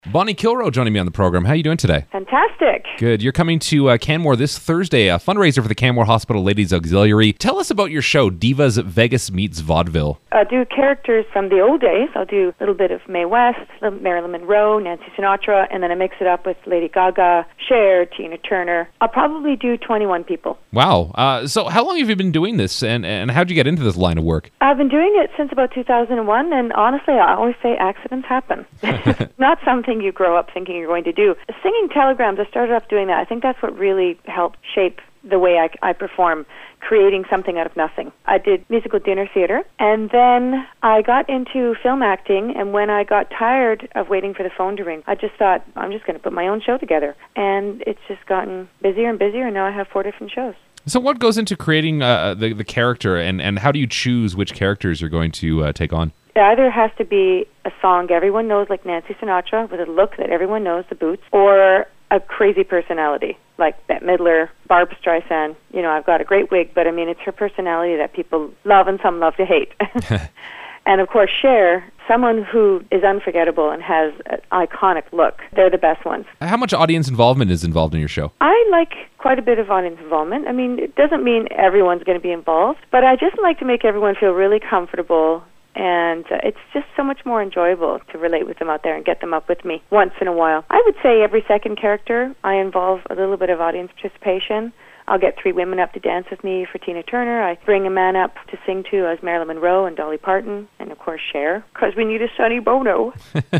Bonnie Kilroe joining me on the program. How are you doing today? Fantastic. Good. You're coming to Canmore this Thursday, a fundraiser for the Canmore Hospital Ladies Auxiliary. Tell us about your show, Divas Vegas Meets Vaudeville. I do characters from the old days. I'll do a little bit of Mae West, Marilyn Monroe, Nancy Sinatra, and then I mix it up with Lady Gaga, Cher, Tina Turner. I'll probably do 21 people. Wow. So how long have you been doing this, and how'd you get into this line of work? I've been doing it since about 2001, and honestly, I always say accidents happen. It's not something you grow up thinking you're going to do. Singing telegrams, I started off doing that. I think that's what really helped shape the way I perform, creating something out of nothing. I did musical dinner theater, and then I got into film acting, and when I got tired of waiting for the phone to ring, I just thought, I'm just going to put my own show together. And it's just gotten busier and busier, and now I have 4 different shows. So what goes into creating the character, and how do you choose which characters you're going to take on? It either has to be a song everyone knows, like Nancy Sinatra, with a look that everyone knows, the Boots, or a crazy personality, like Bette Midler, Barbra Streisand. You know, I've got a great wig, but I mean, it's her personality that people love and some love to hate. And of course, Cher, someone who is unforgettable and has an iconic look. They're the best ones. How much audience involvement is involved in your show? I like quite a bit of audience involvement. I mean, it doesn't mean everyone's going to be involved, but I just like to make everyone feel really comfortable. And it's just so much more enjoyable to relate with them out there and get them up with me once in a while. I would say every second character, I involve a little bit of audience participation. I'll get 3 women up to dance with me for Tina Turner. I bring a man up to sing to as Marilyn Monroe and Dolly Parton, and of course Cher, because we need a Sonny Bono.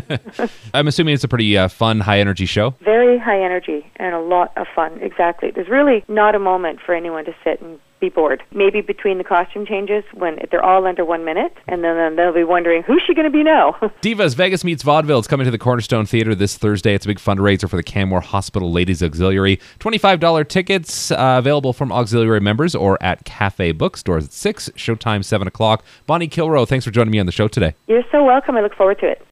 I'm assuming it's a pretty fun, high-energy show? Very high energy and a lot of fun, exactly. There's really not a moment for anyone to sit and be bored. Maybe between the costume changes when they're all under 1 minute, and then they'll be wondering, who's she going to be now? Divas Vegas Meets Vaudeville. It's coming to the Cornerstone Theatre this Thursday. It's a big fundraiser for the Canmore Hospital Ladies Auxiliary. $25 tickets available from auxiliary members or at Cafe Bookstores at 6, showtime 7 o'clock. Bonnie Kilroe, thanks for joining me on the show today. You're so welcome. I look forward to it.